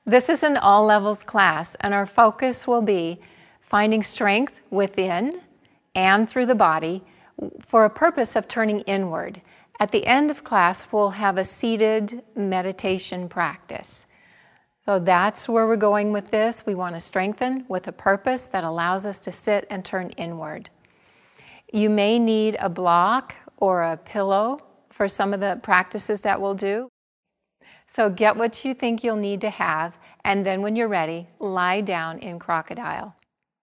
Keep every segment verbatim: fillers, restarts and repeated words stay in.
This is an all levels class, and our focus will be finding strength within and through the body for a purpose of turning inward. At the end of class, we'll have a seated meditation practice. So that's where we're going with this. We want to strengthen with a purpose that allows us to sit and turn inward. You may need a block or a pillow for some of the practices that we'll do. So get what you think you'll need to have, and then when you're ready, lie down in crocodile.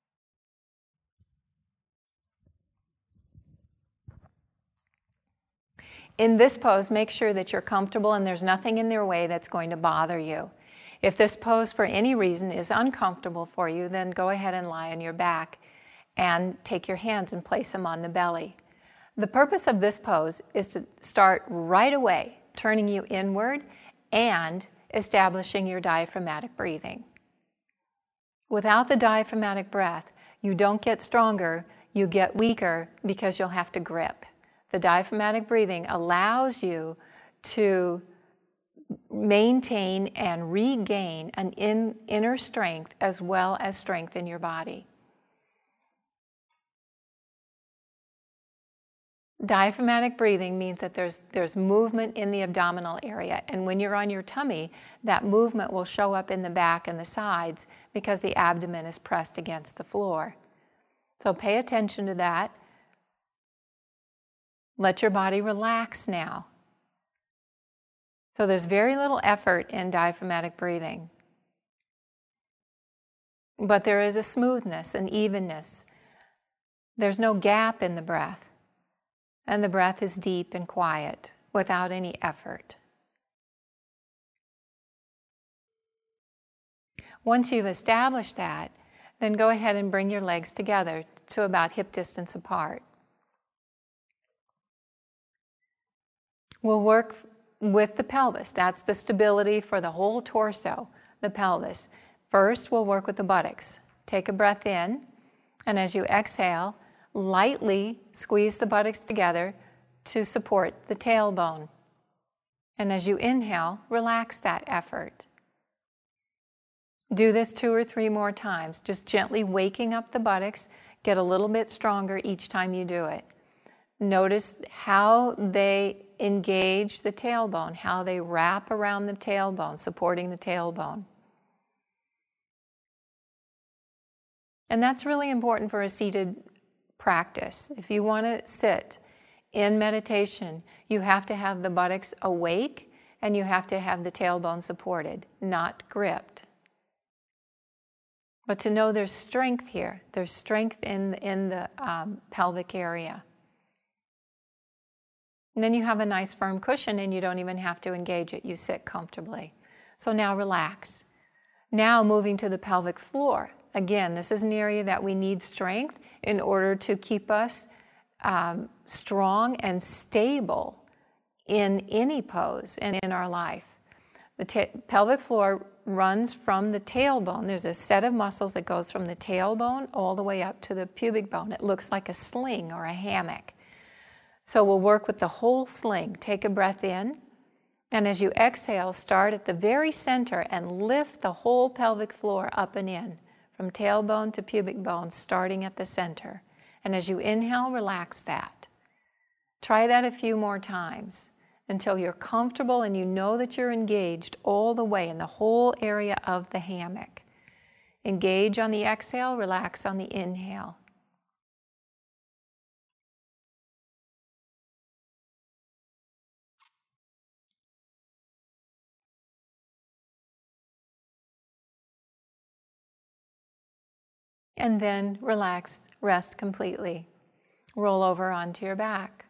In this pose, make sure that you're comfortable and there's nothing in your way that's going to bother you. If this pose for any reason is uncomfortable for you, then go ahead and lie on your back and take your hands and place them on the belly. The purpose of this pose is to start right away, turning you inward and establishing your diaphragmatic breathing. Without the diaphragmatic breath, you don't get stronger, you get weaker because you'll have to grip. The diaphragmatic breathing allows you to maintain and regain an in, inner strength as well as strength in your body. Diaphragmatic breathing means that there's, there's movement in the abdominal area, and when you're on your tummy, that movement will show up in the back and the sides because the abdomen is pressed against the floor. So pay attention to that. Let your body relax now. So there's very little effort in diaphragmatic breathing. But there is a smoothness, an evenness. There's no gap in the breath. And the breath is deep and quiet without any effort. Once you've established that, then go ahead and bring your legs together to about hip distance apart. We'll work with the pelvis. That's the stability for the whole torso, the pelvis. First, we'll work with the buttocks. Take a breath in, and as you exhale, lightly squeeze the buttocks together to support the tailbone. And as you inhale, relax that effort. Do this two or three more times, just gently waking up the buttocks. Get a little bit stronger each time you do it. Notice how they engage the tailbone, how they wrap around the tailbone, supporting the tailbone. And that's really important for a seated practice. If you want to sit in meditation, you have to have the buttocks awake and you have to have the tailbone supported, not gripped. But to know there's strength here, there's strength in, in the um, pelvic area. And then you have a nice firm cushion and you don't even have to engage it. You sit comfortably. So now relax. Now moving to the pelvic floor. Again, this is an area that we need strength in order to keep us um, strong and stable in any pose and in our life. The ta- pelvic floor runs from the tailbone. There's a set of muscles that goes from the tailbone all the way up to the pubic bone. It looks like a sling or a hammock. So we'll work with the whole sling. Take a breath in, and as you exhale, start at the very center and lift the whole pelvic floor up and in, from tailbone to pubic bone, starting at the center. And as you inhale, relax that. Try that a few more times until you're comfortable and you know that you're engaged all the way in the whole area of the hammock. Engage on the exhale, relax on the inhale. And then relax, rest completely. Roll over onto your back.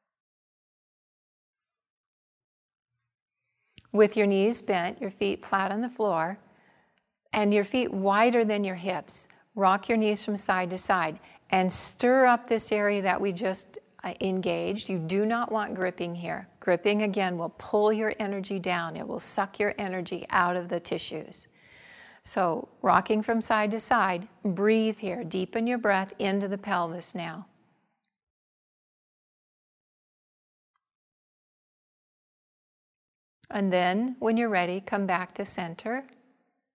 With your knees bent, your feet flat on the floor, and your feet wider than your hips. Rock your knees from side to side and stir up this area that we just uh, engaged. You do not want gripping here. Gripping, again, will pull your energy down. It will suck your energy out of the tissues. So rocking from side to side, breathe here. Deepen your breath into the pelvis now. And then, when you're ready, come back to center.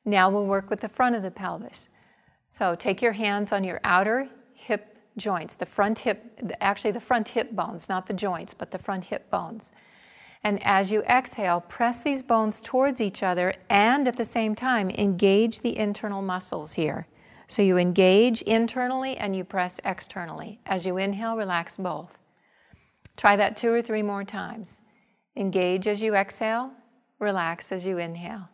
Now we'll work with the front of the pelvis. So take your hands on your outer hip joints, the front hip, actually the front hip bones, not the joints, but the front hip bones. And as you exhale, press these bones towards each other and at the same time engage the internal muscles here. So you engage internally and you press externally. As you inhale, relax both. Try that two or three more times. Engage as you exhale, relax as you inhale.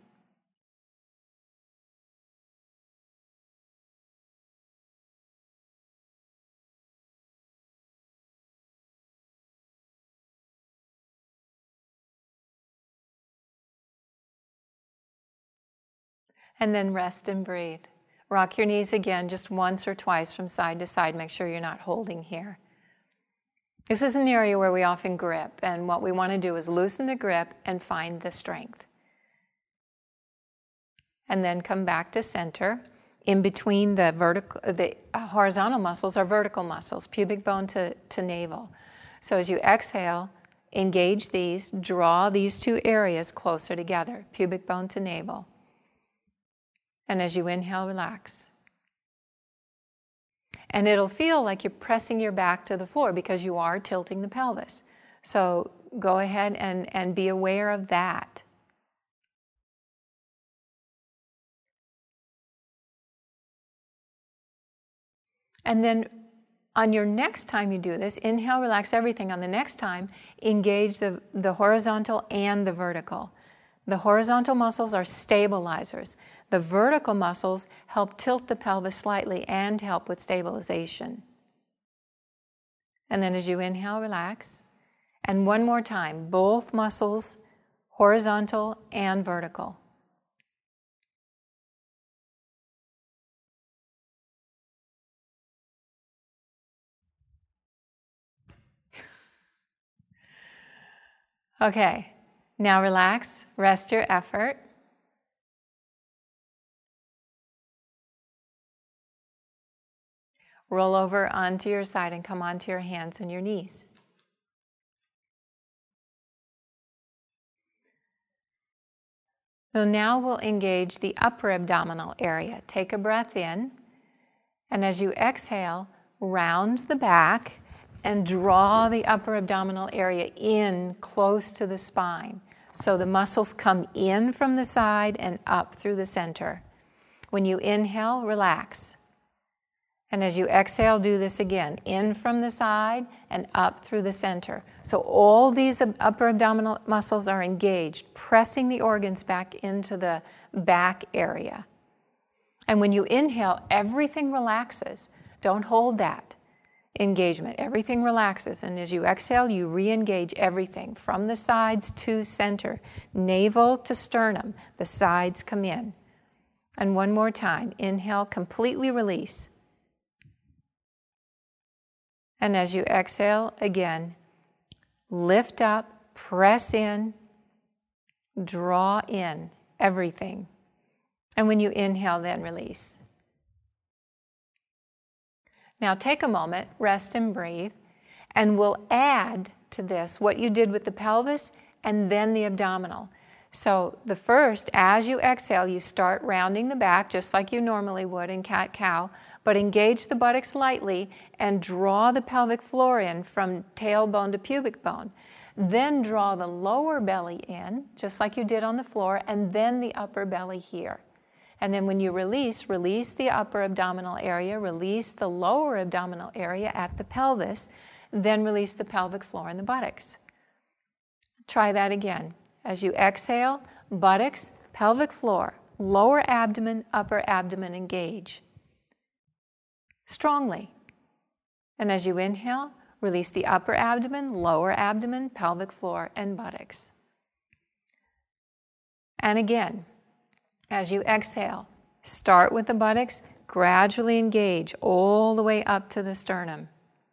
And then rest and breathe. Rock your knees again just once or twice from side to side. Make sure you're not holding here. This is an area where we often grip, and what we want to do is loosen the grip and find the strength. And then come back to center. In between the vertical, the horizontal muscles are vertical muscles, pubic bone to, to navel. So as you exhale, engage these, draw these two areas closer together, pubic bone to navel. And as you inhale, relax. And it'll feel like you're pressing your back to the floor because you are tilting the pelvis. So go ahead and, and be aware of that. And then on your next time you do this, inhale, relax everything. On the next time, engage the, the horizontal and the vertical. The horizontal muscles are stabilizers. The vertical muscles help tilt the pelvis slightly and help with stabilization. And then as you inhale, relax. And one more time, both muscles, horizontal and vertical. Okay, now relax, rest your effort. Roll over onto your side and come onto your hands and your knees. So now we'll engage the upper abdominal area. Take a breath in, and as you exhale, round the back and draw the upper abdominal area in close to the spine. So the muscles come in from the side and up through the center. When you inhale, relax. And as you exhale, do this again. In from the side and up through the center. So all these upper abdominal muscles are engaged, pressing the organs back into the back area. And when you inhale, everything relaxes. Don't hold that engagement. Everything relaxes. And as you exhale, you re-engage everything from the sides to center. Navel to sternum. The sides come in. And one more time. Inhale, completely release. And as you exhale, again, lift up, press in, draw in everything. And when you inhale, then release. Now take a moment, rest and breathe, and we'll add to this what you did with the pelvis and then the abdominal. So the first, as you exhale, you start rounding the back just like you normally would in cat-cow, but engage the buttocks lightly and draw the pelvic floor in from tailbone to pubic bone. Then draw the lower belly in, just like you did on the floor, and then the upper belly here. And then when you release, release the upper abdominal area, release the lower abdominal area at the pelvis, then release the pelvic floor and the buttocks. Try that again. As you exhale, buttocks, pelvic floor, lower abdomen, upper abdomen engage strongly. And as you inhale, release the upper abdomen, lower abdomen, pelvic floor, and buttocks. And again, as you exhale, start with the buttocks, gradually engage all the way up to the sternum.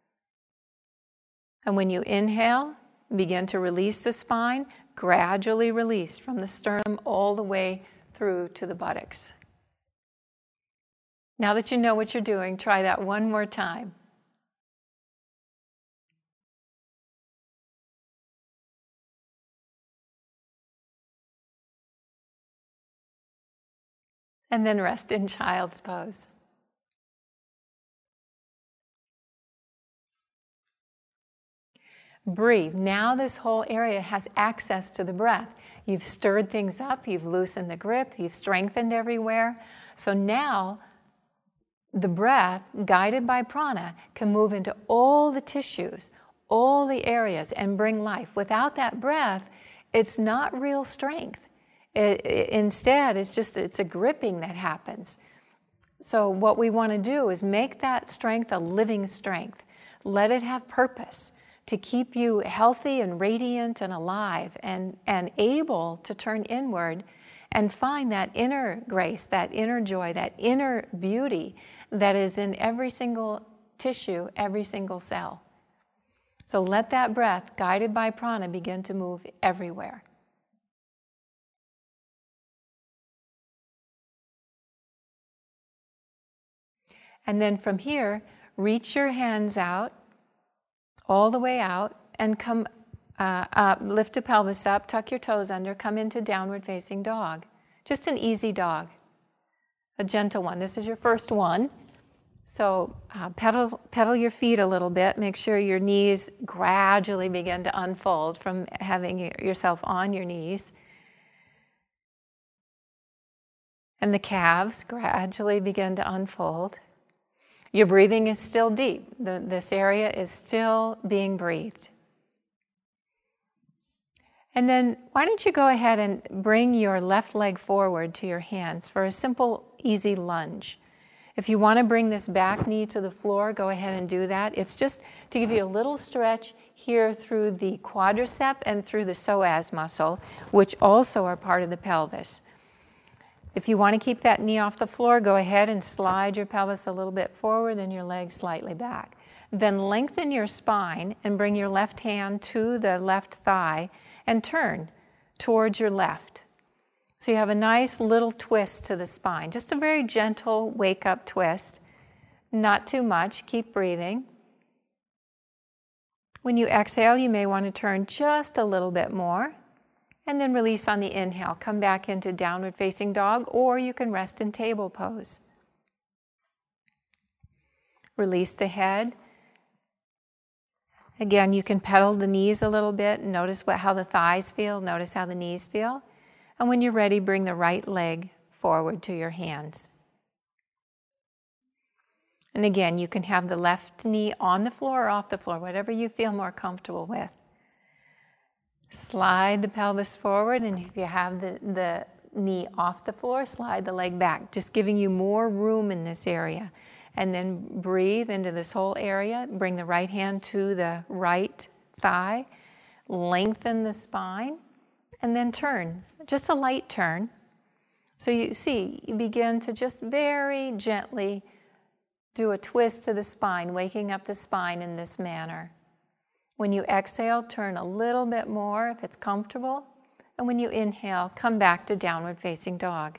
And when you inhale, begin to release the spine, gradually release from the sternum all the way through to the buttocks. Now that you know what you're doing, try that one more time. And then rest in child's pose. Breathe. Now this whole area has access to the breath. You've stirred things up, you've loosened the grip, you've strengthened everywhere. So now the breath, guided by prana, can move into all the tissues, all the areas, and bring life. Without that breath, it's not real strength. It, it, instead, it's just it's a gripping that happens. So what we want to do is make that strength a living strength. Let it have purpose to keep you healthy and radiant and alive and, and able to turn inward and find that inner grace, that inner joy, that inner beauty that is in every single tissue, every single cell. So let that breath, guided by prana, begin to move everywhere. And then from here, reach your hands out, all the way out, and come uh, up, lift the pelvis up, tuck your toes under, come into downward facing dog. Just an easy dog, a gentle one. This is your first one. So uh, pedal, pedal your feet a little bit. Make sure your knees gradually begin to unfold from having yourself on your knees. And the calves gradually begin to unfold. Your breathing is still deep. The, this area is still being breathed. And then why don't you go ahead and bring your left leg forward to your hands for a simple, easy lunge. If you want to bring this back knee to the floor, go ahead and do that. It's just to give you a little stretch here through the quadricep and through the psoas muscle, which also are part of the pelvis. If you want to keep that knee off the floor, go ahead and slide your pelvis a little bit forward and your legs slightly back. Then lengthen your spine and bring your left hand to the left thigh and turn towards your left. So you have a nice little twist to the spine, just a very gentle wake-up twist. Not too much, keep breathing. When you exhale, you may want to turn just a little bit more. And then release on the inhale. Come back into downward facing dog, or you can rest in table pose. Release the head. Again, you can pedal the knees a little bit. Notice what, how the thighs feel. Notice how the knees feel. And when you're ready, bring the right leg forward to your hands. And again, you can have the left knee on the floor or off the floor, whatever you feel more comfortable with. Slide the pelvis forward, and if you have the, the knee off the floor, slide the leg back, just giving you more room in this area. And then breathe into this whole area. Bring the right hand to the right thigh. Lengthen the spine, and then turn. Just a light turn. So you see, you begin to just very gently do a twist to the spine, waking up the spine in this manner. When you exhale, turn a little bit more if it's comfortable. And when you inhale, come back to downward facing dog.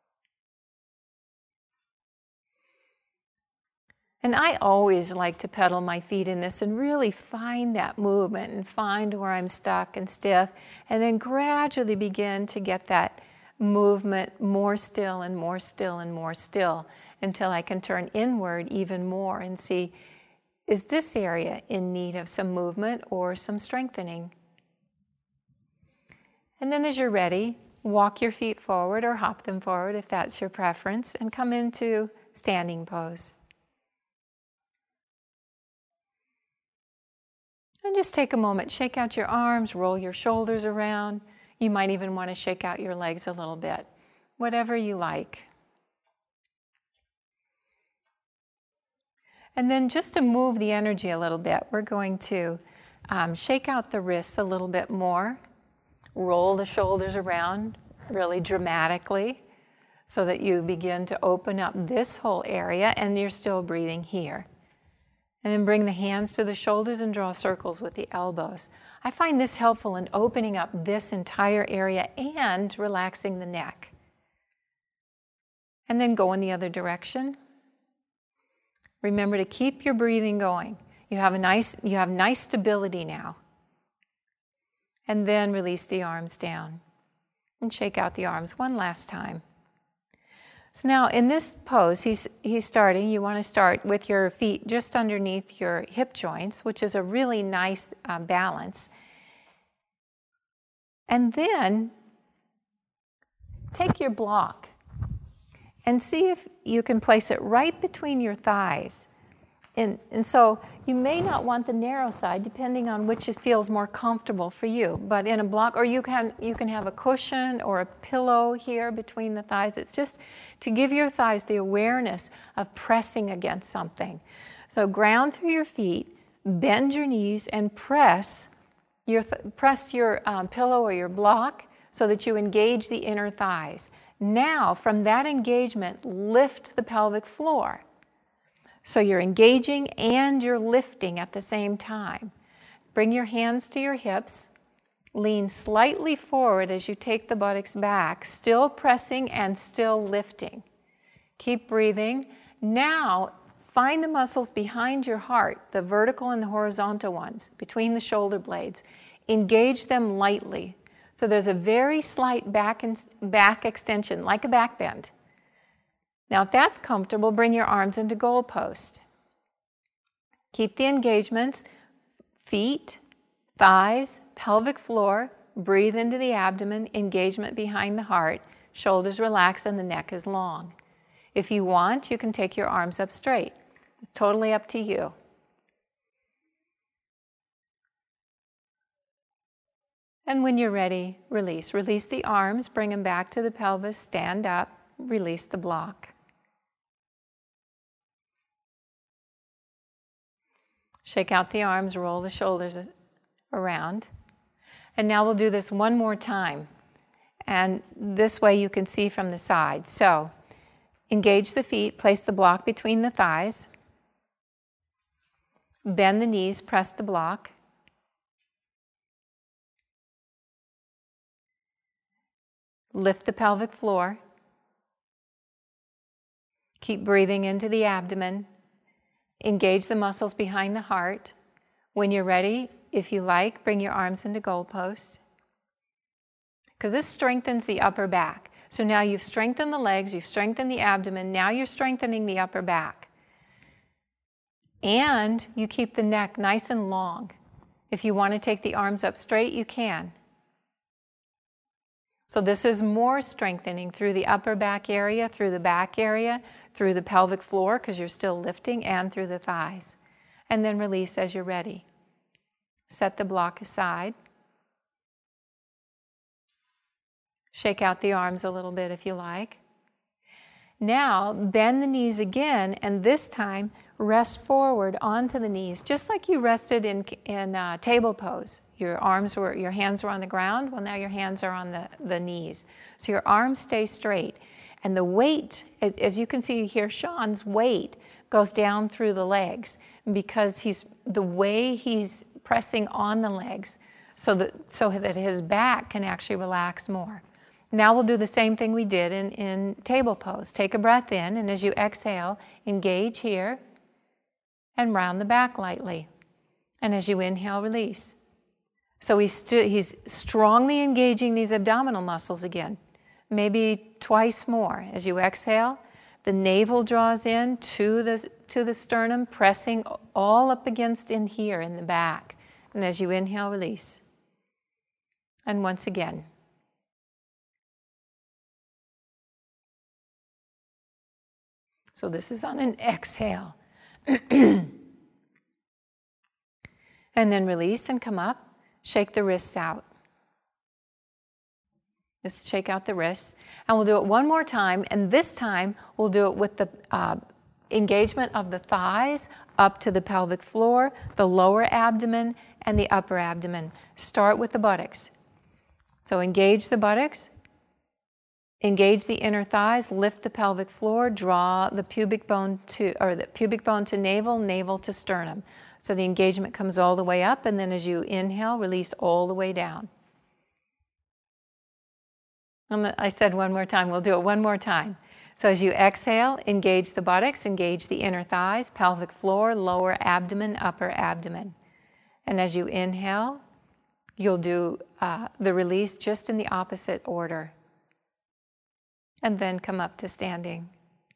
And I always like to pedal my feet in this and really find that movement and find where I'm stuck and stiff, and then gradually begin to get that movement more still and more still and more still until I can turn inward even more and see, is this area in need of some movement or some strengthening? And then as you're ready, walk your feet forward or hop them forward if that's your preference, and come into standing pose. And just take a moment, shake out your arms, roll your shoulders around. You might even want to shake out your legs a little bit, whatever you like. And then just to move the energy a little bit, we're going to um, shake out the wrists a little bit more, roll the shoulders around really dramatically so that you begin to open up this whole area and you're still breathing here. And then bring the hands to the shoulders and draw circles with the elbows. I find this helpful in opening up this entire area and relaxing the neck. And then go in the other direction. Remember to keep your breathing going. You have a nice, you have nice stability now. And then release the arms down. And shake out the arms one last time. So now in this pose, he's, he's starting. You want to start with your feet just underneath your hip joints, which is a really nice uh, balance. And then take your block and see if you can place it right between your thighs. And, and so you may not want the narrow side, depending on which feels more comfortable for you. But in a block, or you can, you can have a cushion or a pillow here between the thighs. It's just to give your thighs the awareness of pressing against something. So ground through your feet, bend your knees, and press your, th- press your um, pillow or your block so that you engage the inner thighs. Now, from that engagement, lift the pelvic floor. So you're engaging and you're lifting at the same time. Bring your hands to your hips. Lean slightly forward as you take the buttocks back, still pressing and still lifting. Keep breathing. Now, find the muscles behind your heart, the vertical and the horizontal ones, between the shoulder blades. Engage them lightly. So there's a very slight back, and back extension, like a back bend. Now, if that's comfortable, bring your arms into goal post. Keep the engagements, feet, thighs, pelvic floor, breathe into the abdomen, engagement behind the heart, shoulders relax, and the neck is long. If you want, you can take your arms up straight. It's totally up to you. And when you're ready, release. Release the arms, bring them back to the pelvis, stand up, release the block. Shake out the arms, roll the shoulders around. And now we'll do this one more time. And this way you can see from the side. So, engage the feet, place the block between the thighs. Bend the knees, press the block. Lift the pelvic floor. Keep breathing into the abdomen. Engage the muscles behind the heart. When you're ready, if you like, bring your arms into goal post. Because this strengthens the upper back. So now you've strengthened the legs, you've strengthened the abdomen, now you're strengthening the upper back. And you keep the neck nice and long. If you want to take the arms up straight, you can. So this is more strengthening through the upper back area, through the back area, through the pelvic floor, because you're still lifting, and through the thighs. And then release as you're ready. Set the block aside. Shake out the arms a little bit if you like. Now, bend the knees again, and this time, rest forward onto the knees, just like you rested in, in uh, table pose. Your arms were, your hands were on the ground. Well, now your hands are on the, the knees. So your arms stay straight. And the weight, as you can see here, Sean's weight goes down through the legs because he's, the way he's pressing on the legs so that, so that his back can actually relax more. Now we'll do the same thing we did in, in table pose. Take a breath in, and as you exhale, engage here and round the back lightly. And as you inhale, release. So he's, st- he's strongly engaging these abdominal muscles again. Maybe twice more. As you exhale, the navel draws in to the, to the sternum, pressing all up against in here in the back. And as you inhale, release. And once again. So this is on an exhale. And then release and come up. Shake the wrists out. Just shake out the wrists. And we'll do it one more time. And this time, we'll do it with the uh, engagement of the thighs up to the pelvic floor, the lower abdomen, and the upper abdomen. Start with the buttocks. So engage the buttocks. Engage the inner thighs, lift the pelvic floor, draw the pubic bone to, or the pubic bone to navel, navel to sternum. So the engagement comes all the way up, and then as you inhale, release all the way down. And I said one more time, we'll do it one more time. So as you exhale, engage the buttocks, engage the inner thighs, pelvic floor, lower abdomen, upper abdomen. And as you inhale, you'll do uh, the release just in the opposite order. And then come up to standing.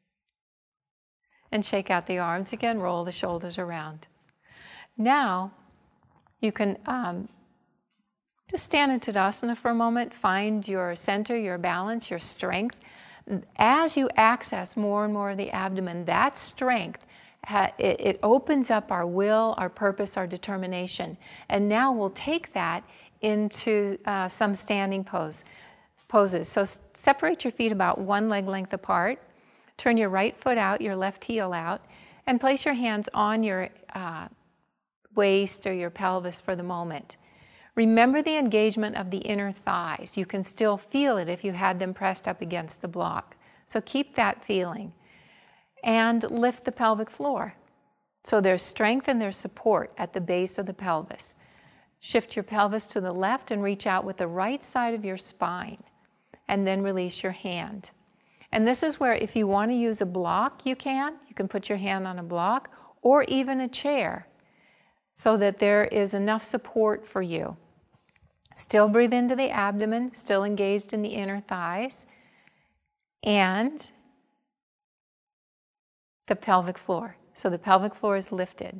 And shake out the arms again, roll the shoulders around. Now, you can um, just stand in Tadasana for a moment, find your center, your balance, your strength. As you access more and more of the abdomen, that strength, it, it opens up our will, our purpose, our determination. And now we'll take that into uh, some standing pose, poses. So s- separate your feet about one leg length apart. Turn your right foot out, your left heel out, and place your hands on your uh, waist or your pelvis for the moment. Remember the engagement of the inner thighs. You can still feel it if you had them pressed up against the block. So keep that feeling. And lift the pelvic floor. So there's strength and there's support at the base of the pelvis. Shift your pelvis to the left and reach out with the right side of your spine. And then release your hand. And this is where if you want to use a block, you can. You can put your hand on a block or even a chair so that there is enough support for you. Still breathe into the abdomen, still engaged in the inner thighs, and the pelvic floor. So the pelvic floor is lifted.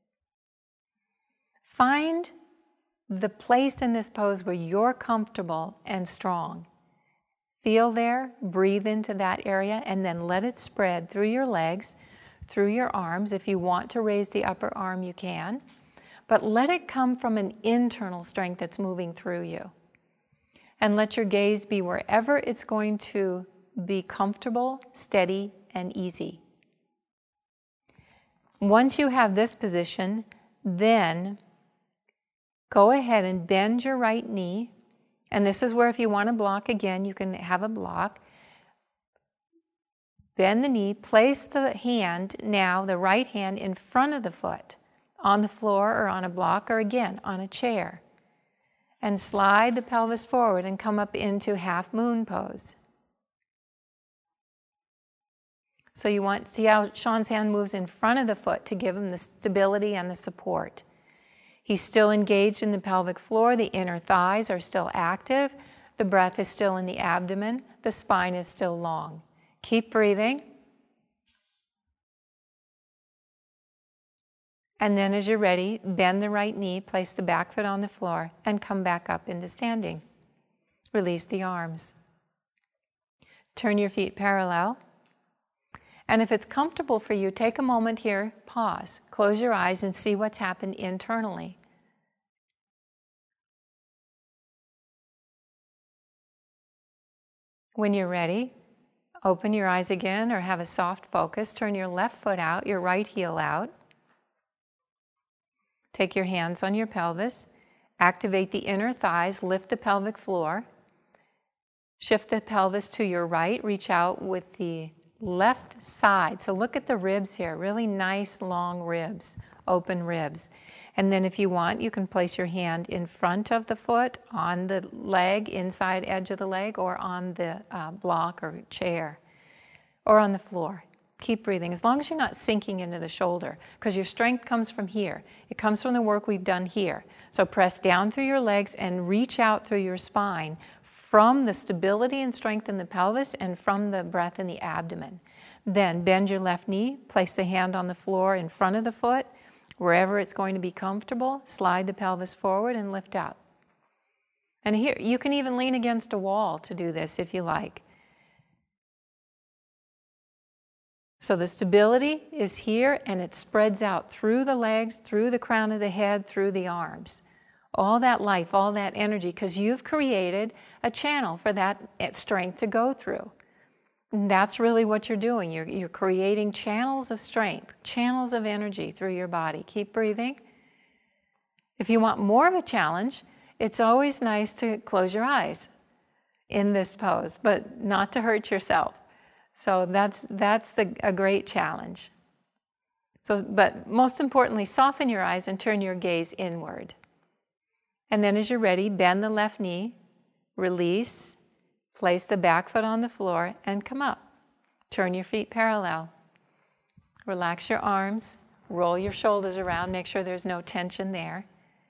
Find the place in this pose where you're comfortable and strong. Feel there, breathe into that area, and then let it spread through your legs, through your arms. If you want to raise the upper arm, you can. But let it come from an internal strength that's moving through you. And let your gaze be wherever it's going to be comfortable, steady, and easy. Once you have this position, then go ahead and bend your right knee. And this is where if you want to block again, you can have a block. Bend the knee, place the hand now, the right hand in front of the foot, on the floor or on a block or again on a chair. And slide the pelvis forward and come up into half moon pose. So you want, see how Sean's hand moves in front of the foot to give him the stability and the support. He's still engaged in the pelvic floor, the inner thighs are still active, the breath is still in the abdomen, the spine is still long. Keep breathing. And then as you're ready, bend the right knee, place the back foot on the floor, and come back up into standing. Release the arms. Turn your feet parallel. And if it's comfortable for you, take a moment here, pause, close your eyes, and see what's happened internally. When you're ready, open your eyes again or have a soft focus. Turn your left foot out, your right heel out. Take your hands on your pelvis. Activate the inner thighs, lift the pelvic floor. Shift the pelvis to your right, reach out with the left side. So look at the ribs here, really nice long ribs, open ribs. And then if you want, you can place your hand in front of the foot, on the leg, inside edge of the leg, or on the uh, block or chair, or on the floor. Keep breathing, as long as you're not sinking into the shoulder, because your strength comes from here. It comes from the work we've done here. So press down through your legs and reach out through your spine from the stability and strength in the pelvis and from the breath in the abdomen. Then bend your left knee, place the hand on the floor in front of the foot, wherever it's going to be comfortable, slide the pelvis forward and lift up. And here, you can even lean against a wall to do this if you like. So the stability is here and it spreads out through the legs, through the crown of the head, through the arms. All that life, all that energy, because you've created a channel for that strength to go through. And that's really what you're doing. You're, you're creating channels of strength, channels of energy through your body. Keep breathing. If you want more of a challenge, it's always nice to close your eyes in this pose, but not to hurt yourself. So that's, that's the, a great challenge. So, but most importantly, soften your eyes and turn your gaze inward. And then as you're ready, bend the left knee, release, place the back foot on the floor, and come up. Turn your feet parallel. Relax your arms, roll your shoulders around, make sure there's no tension there.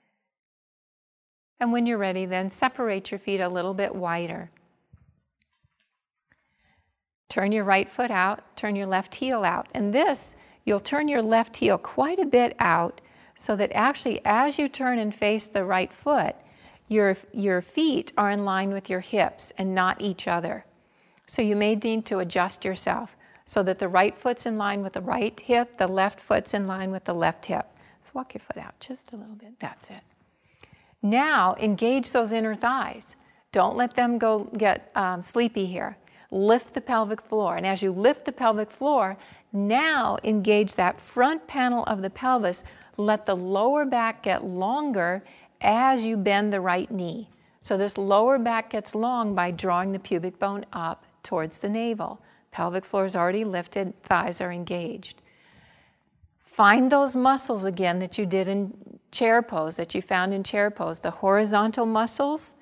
And when you're ready, then separate your feet a little bit wider. Turn your right foot out, turn your left heel out. And this, you'll turn your left heel quite a bit out so that actually as you turn and face the right foot, your, your feet are in line with your hips and not each other. So you may need to adjust yourself so that the right foot's in line with the right hip, the left foot's in line with the left hip. So walk your foot out just a little bit. That's it. Now engage those inner thighs. Don't let them go get um, sleepy here. Lift the pelvic floor. And as you lift the pelvic floor, now engage that front panel of the pelvis. Let the lower back get longer as you bend the right knee. So this lower back gets long by drawing the pubic bone up towards the navel. Pelvic floor is already lifted, thighs are engaged. Find those muscles again that you did in chair pose, that you found in chair pose, the horizontal muscles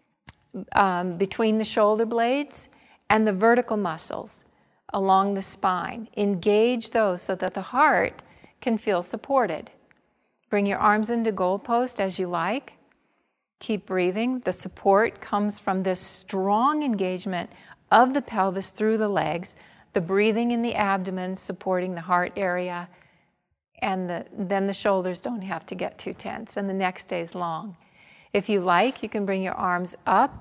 um, between the shoulder blades and the vertical muscles along the spine. Engage those so that the heart can feel supported. Bring your arms into goal post as you like. Keep breathing. The support comes from this strong engagement of the pelvis through the legs, the breathing in the abdomen supporting the heart area, and the, then the shoulders don't have to get too tense, and the neck stays long. If you like, you can bring your arms up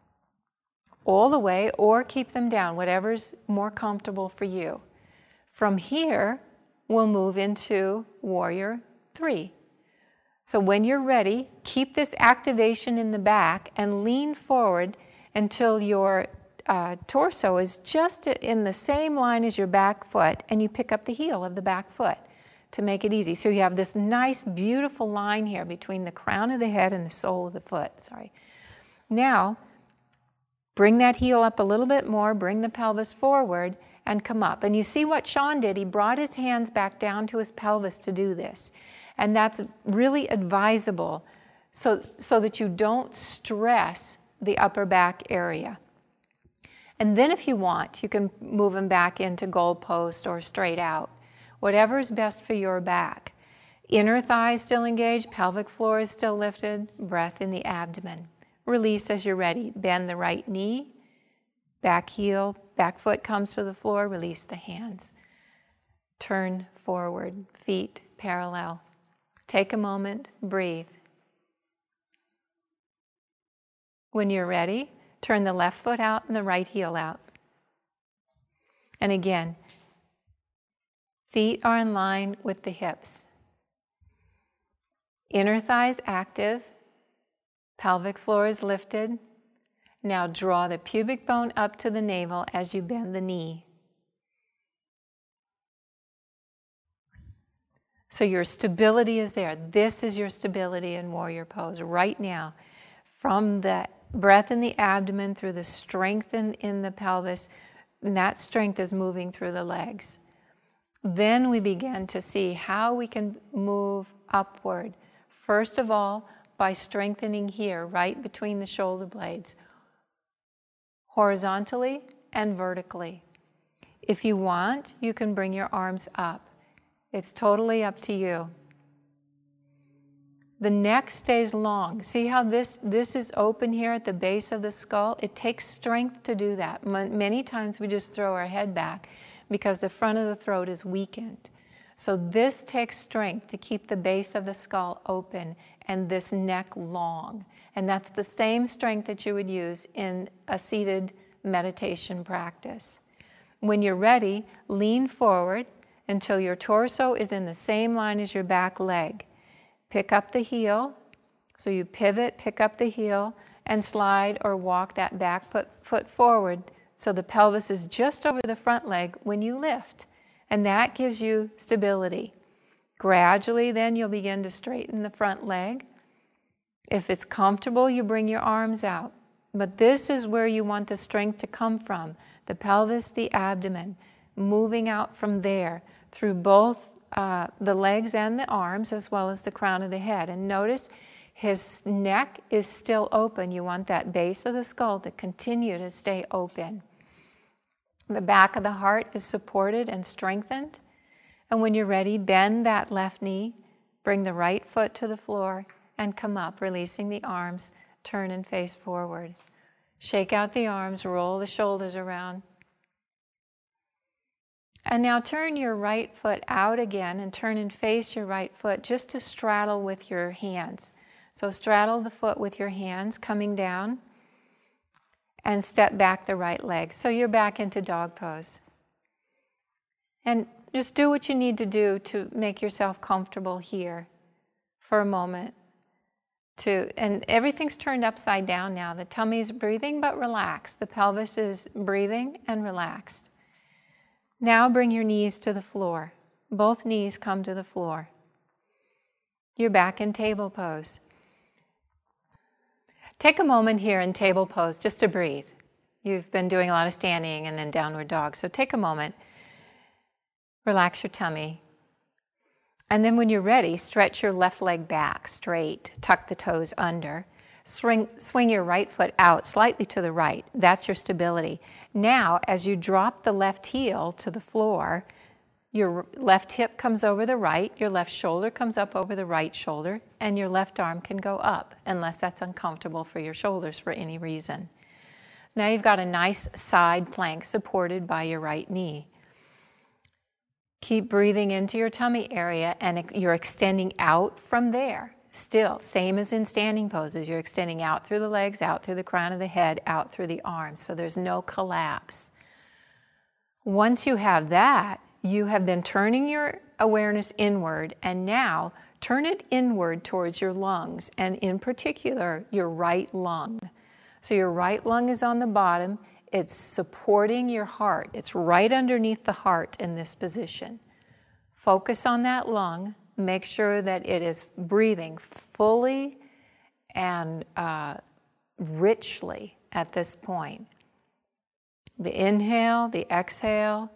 all the way or keep them down, whatever's more comfortable for you. From here, we'll move into Warrior Three. So when you're ready, keep this activation in the back and lean forward until your uh, torso is just in the same line as your back foot, and you pick up the heel of the back foot to make it easy. So you have this nice, beautiful line here between the crown of the head and the sole of the foot. Sorry. Now, bring that heel up a little bit more, bring the pelvis forward, and come up. And you see what Sean did. He brought his hands back down to his pelvis to do this. And that's really advisable so, so that you don't stress the upper back area. And then if you want, you can move them back into goal post or straight out. Whatever is best for your back. Inner thighs still engaged, pelvic floor is still lifted, breath in the abdomen. Release as you're ready. Bend the right knee, back heel, back foot comes to the floor, release the hands. Turn forward, feet parallel. Take a moment, breathe. When you're ready, turn the left foot out and the right heel out. And again, feet are in line with the hips. Inner thighs active, pelvic floor is lifted. Now draw the pubic bone up to the navel as you bend the knee. So your stability is there. This is your stability in warrior pose right now. From the breath in the abdomen through the strength in, in the pelvis, and that strength is moving through the legs. Then we begin to see how we can move upward. First of all, by strengthening here, right between the shoulder blades, horizontally and vertically. If you want, you can bring your arms up. It's totally up to you. The neck stays long. See how this, this is open here at the base of the skull? It takes strength to do that. M- many times we just throw our head back because the front of the throat is weakened. So this takes strength to keep the base of the skull open and this neck long. And that's the same strength that you would use in a seated meditation practice. When you're ready, lean forward until your torso is in the same line as your back leg. Pick up the heel. So you pivot, pick up the heel, and slide or walk that back foot, foot forward so the pelvis is just over the front leg when you lift. And that gives you stability. Gradually, then you'll begin to straighten the front leg. If it's comfortable, you bring your arms out. But this is where you want the strength to come from. The pelvis, the abdomen, moving out from there through both uh, the legs and the arms as well as the crown of the head. And notice his neck is still open. You want that base of the skull to continue to stay open. The back of the heart is supported and strengthened. And when you're ready, bend that left knee, bring the right foot to the floor, and come up, releasing the arms, turn and face forward. Shake out the arms, roll the shoulders around. And now turn your right foot out again and turn and face your right foot just to straddle with your hands. So straddle the foot with your hands coming down and step back the right leg. So you're back into dog pose. And just do what you need to do to make yourself comfortable here for a moment. To, and everything's turned upside down now. The tummy's breathing but relaxed. The pelvis is breathing and relaxed. Now bring your knees to the floor. Both knees come to the floor. You're back in table pose. Take a moment here in table pose just to breathe. You've been doing a lot of standing and then downward dog, so take a moment. Relax your tummy. And then when you're ready, stretch your left leg back straight, tuck the toes under. Swing, swing your right foot out slightly to the right. That's your stability. Now, as you drop the left heel to the floor, your left hip comes over the right, your left shoulder comes up over the right shoulder, and your left arm can go up, unless that's uncomfortable for your shoulders for any reason. Now you've got a nice side plank supported by your right knee. Keep breathing into your tummy area, and you're extending out from there. Still, same as in standing poses, you're extending out through the legs, out through the crown of the head, out through the arms, so there's no collapse. Once you have that, you have been turning your awareness inward, and now turn it inward towards your lungs, and in particular, your right lung. So your right lung is on the bottom, it's supporting your heart, it's right underneath the heart in this position. Focus on that lung. Make sure that it is breathing fully and uh, richly at this point. The inhale, the exhale,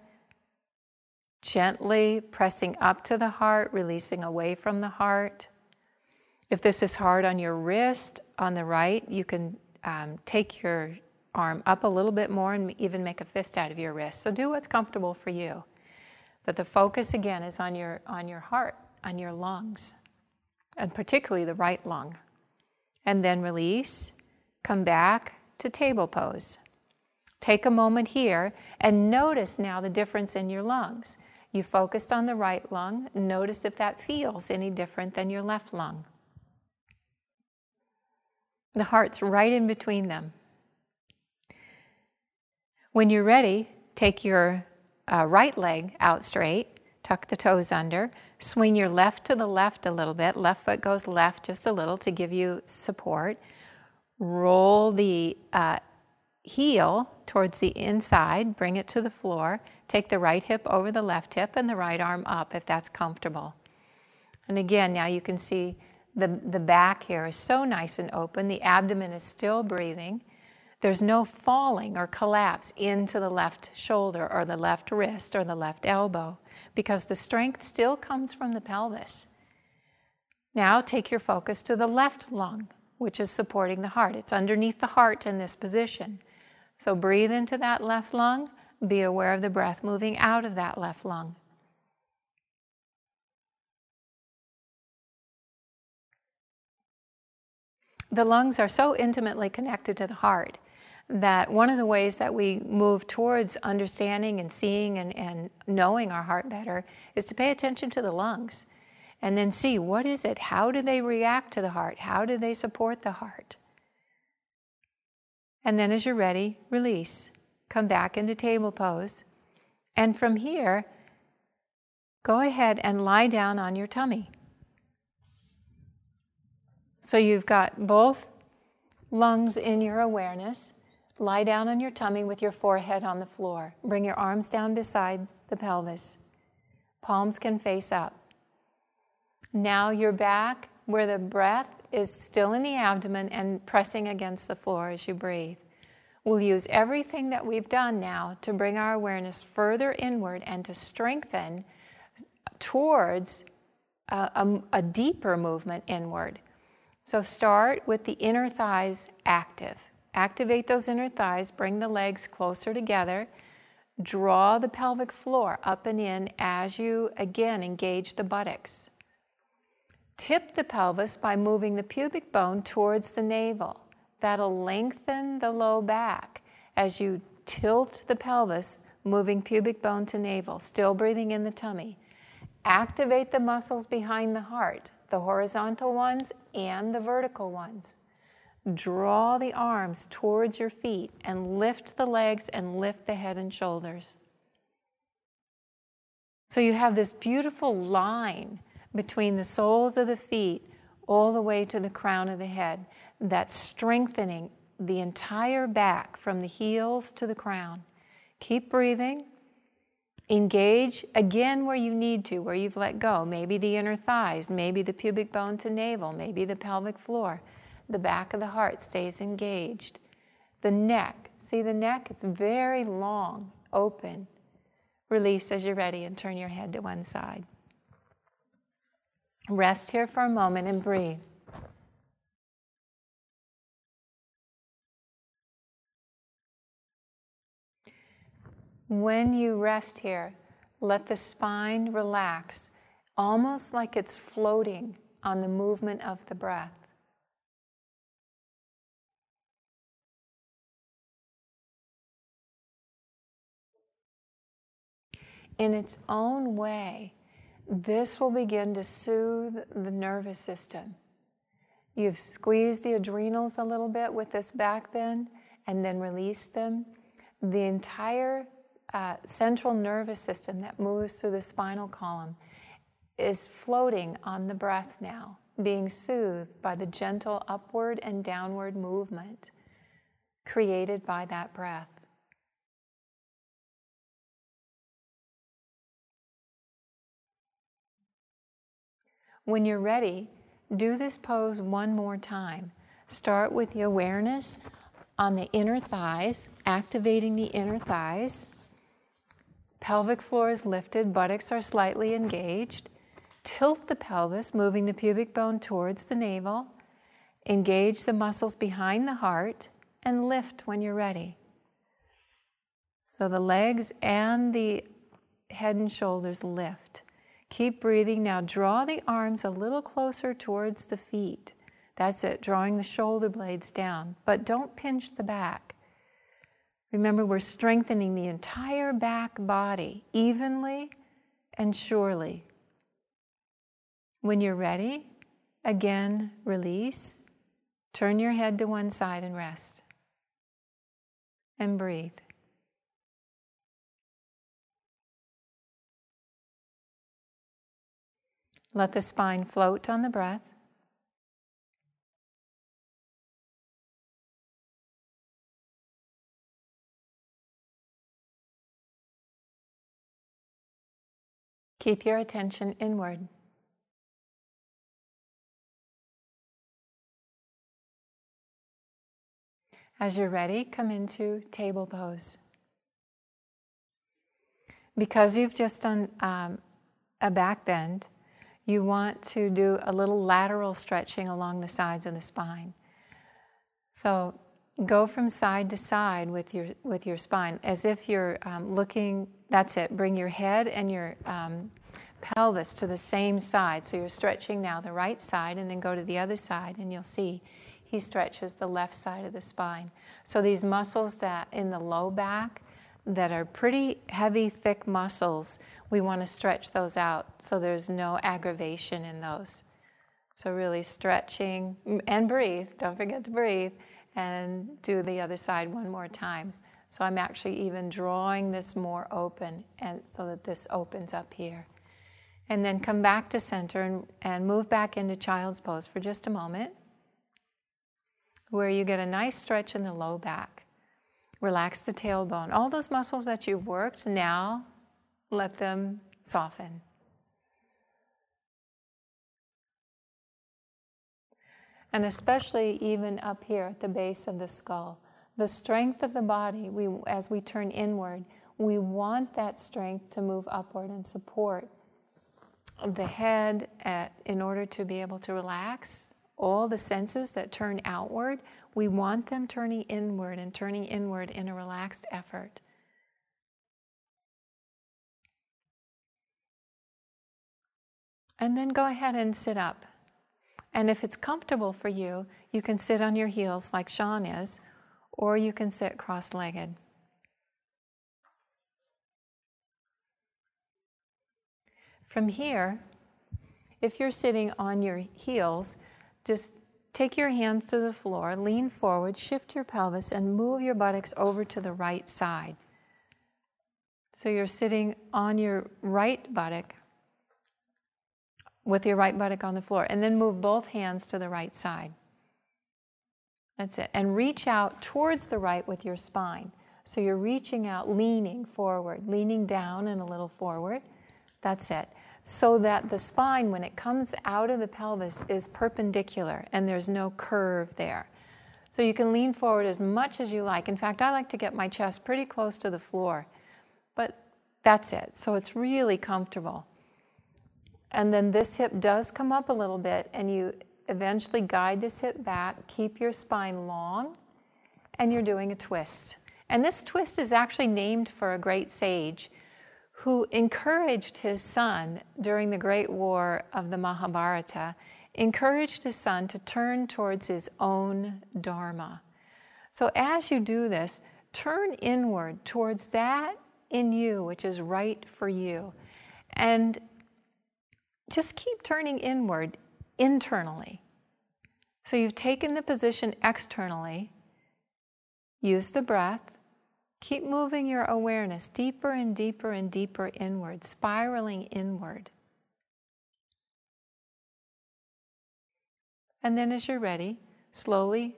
gently pressing up to the heart, releasing away from the heart. If this is hard on your wrist, on the right, you can um, take your arm up a little bit more and even make a fist out of your wrist. So do what's comfortable for you. But the focus again is on your on your heart, on your lungs, and particularly the right lung. And then release, come back to table pose. Take a moment here and notice now the difference in your lungs. You focused on the right lung. Notice if that feels any different than your left lung. The heart's right in between them. When you're ready, take your uh, right leg out straight, tuck the toes under, swing your left to the left a little bit. Left foot goes left just a little to give you support. Roll the uh, heel towards the inside, bring it to the floor. Take the right hip over the left hip and the right arm up if that's comfortable. And again, now you can see the, the back here is so nice and open. The abdomen is still breathing. There's no falling or collapse into the left shoulder or the left wrist or the left elbow because the strength still comes from the pelvis. Now take your focus to the left lung, which is supporting the heart. It's underneath the heart in this position. So breathe into that left lung. Be aware of the breath moving out of that left lung. The lungs are so intimately connected to the heart that one of the ways that we move towards understanding and seeing and, and knowing our heart better is to pay attention to the lungs and then see what is it, how do they react to the heart, how do they support the heart. And then as you're ready, release. Come back into table pose. And from here, go ahead and lie down on your tummy. So you've got both lungs in your awareness. Lie down on your tummy with your forehead on the floor. Bring your arms down beside the pelvis. Palms can face up. Now you're back where the breath is still in the abdomen and pressing against the floor as you breathe. We'll use everything that we've done now to bring our awareness further inward and to strengthen towards a, a, a deeper movement inward. So start with the inner thighs active. Activate those inner thighs, bring the legs closer together, draw the pelvic floor up and in as you again engage the buttocks. Tip the pelvis by moving the pubic bone towards the navel. That'll lengthen the low back as you tilt the pelvis moving pubic bone to navel, still breathing in the tummy. Activate the muscles behind the heart, the horizontal ones and the vertical ones. Draw the arms towards your feet and lift the legs and lift the head and shoulders. So you have this beautiful line between the soles of the feet all the way to the crown of the head that's strengthening the entire back from the heels to the crown. Keep breathing. Engage again where you need to, where you've let go. Maybe the inner thighs, maybe the pubic bone to navel, maybe the pelvic floor. The back of the heart stays engaged. The neck, see the neck? It's very long, open. Release as you're ready and turn your head to one side. Rest here for a moment and breathe. When you rest here, let the spine relax, almost like it's floating on the movement of the breath. In its own way, this will begin to soothe the nervous system. You've squeezed the adrenals a little bit with this back bend and then released them. The entire uh, central nervous system that moves through the spinal column is floating on the breath now, being soothed by the gentle upward and downward movement created by that breath. When you're ready, do this pose one more time. Start with the awareness on the inner thighs, activating the inner thighs. Pelvic floor is lifted, buttocks are slightly engaged. Tilt the pelvis, moving the pubic bone towards the navel. Engage the muscles behind the heart and lift when you're ready. So the legs and the head and shoulders lift. Keep breathing. Now draw the arms a little closer towards the feet. That's it, drawing the shoulder blades down. But don't pinch the back. Remember, we're strengthening the entire back body evenly and surely. When you're ready, again, release. Turn your head to one side and rest. And breathe. Let the spine float on the breath. Keep your attention inward. As you're ready, come into table pose. Because you've just done um, a back bend, you want to do a little lateral stretching along the sides of the spine. So go from side to side with your with your spine as if you're um, looking. That's it. Bring your head and your um, pelvis to the same side. So you're stretching now the right side, and then go to the other side, and you'll see he stretches the left side of the spine. So these muscles that in the low back that are pretty heavy, thick muscles, we want to stretch those out so there's no aggravation in those. So really stretching and breathe. Don't forget to breathe. And do the other side one more time. So I'm actually even drawing this more open, and so that this opens up here. And then come back to center and, and move back into child's pose for just a moment, where you get a nice stretch in the low back. Relax the tailbone. All those muscles that you've worked, now let them soften. And especially even up here at the base of the skull. The strength of the body, we, as we turn inward, we want that strength to move upward and support the head at, in order to be able to relax. All the senses that turn outward, we want them turning inward and turning inward in a relaxed effort. And then go ahead and sit up. And if it's comfortable for you, you can sit on your heels like Sean is, or you can sit cross-legged. From here, if you're sitting on your heels, just take your hands to the floor, lean forward, shift your pelvis, and move your buttocks over to the right side. So you're sitting on your right buttock with your right buttock on the floor, and then move both hands to the right side. That's it. And reach out towards the right with your spine. So you're reaching out, leaning forward, leaning down and a little forward. That's it. So that the spine, when it comes out of the pelvis, is perpendicular and there's no curve there. So you can lean forward as much as you like. In fact, I like to get my chest pretty close to the floor. But that's it. So it's really comfortable. And then this hip does come up a little bit, and you eventually guide this hip back, keep your spine long, and you're doing a twist. And this twist is actually named for a great sage who encouraged his son during the great war of the Mahabharata, encouraged his son to turn towards his own dharma. So as you do this, turn inward towards that in you which is right for you. And just keep turning inward internally. So you've taken the position externally. Use the breath. Keep moving your awareness deeper and deeper and deeper inward, spiraling inward. And then as you're ready, slowly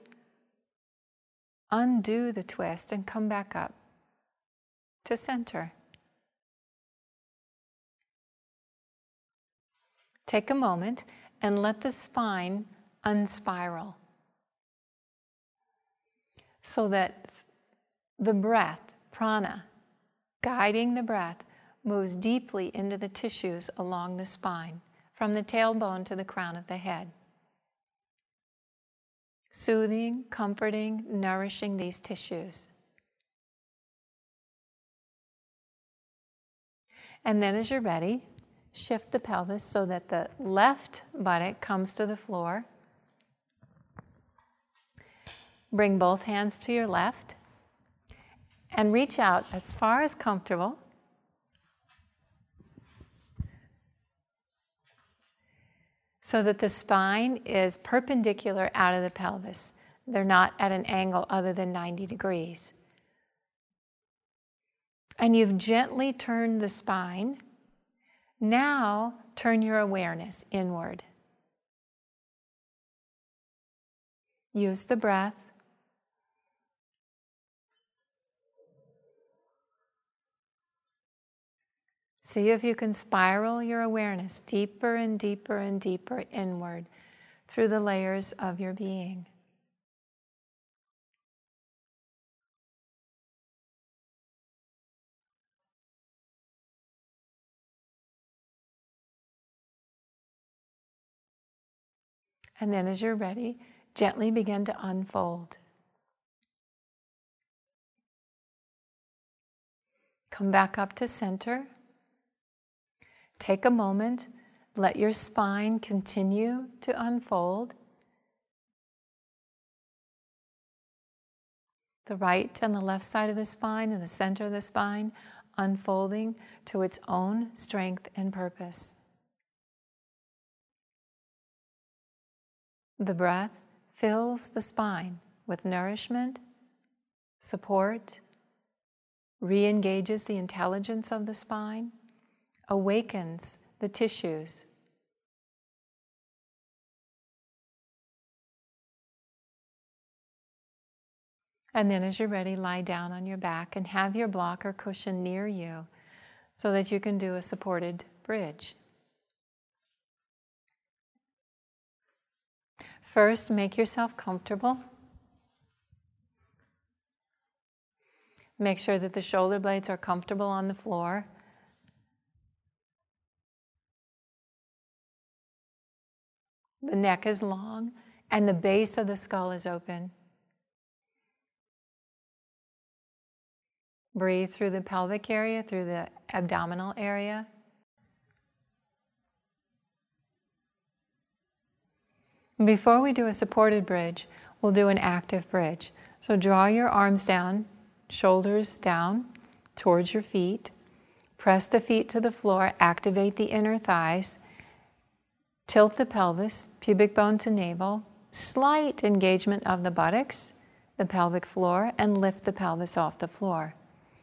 undo the twist and come back up to center. Take a moment and let the spine unspiral so that the breath, prana, guiding the breath, moves deeply into the tissues along the spine, from the tailbone to the crown of the head. Soothing, comforting, nourishing these tissues. And then as you're ready, shift the pelvis so that the left buttock comes to the floor. Bring both hands to your left. And reach out as far as comfortable. So that the spine is perpendicular out of the pelvis. They're not at an angle other than ninety degrees. And you've gently turned the spine. Now turn your awareness inward. Use the breath. See if you can spiral your awareness deeper and deeper and deeper inward through the layers of your being. And then as you're ready, gently begin to unfold. Come back up to center. Take a moment, let your spine continue to unfold. The right and the left side of the spine and the center of the spine unfolding to its own strength and purpose. The breath fills the spine with nourishment, support, re-engages the intelligence of the spine, awakens the tissues. And then as you're ready, lie down on your back and have your block or cushion near you so that you can do a supported bridge. First, make yourself comfortable. Make sure that the shoulder blades are comfortable on the floor. The neck is long and the base of the skull is open. Breathe through the pelvic area, through the abdominal area. Before we do a supported bridge, we'll do an active bridge. So draw your arms down, shoulders down towards your feet. Press the feet to the floor, activate the inner thighs, tilt the pelvis, pubic bone to navel, slight engagement of the buttocks, the pelvic floor, and lift the pelvis off the floor.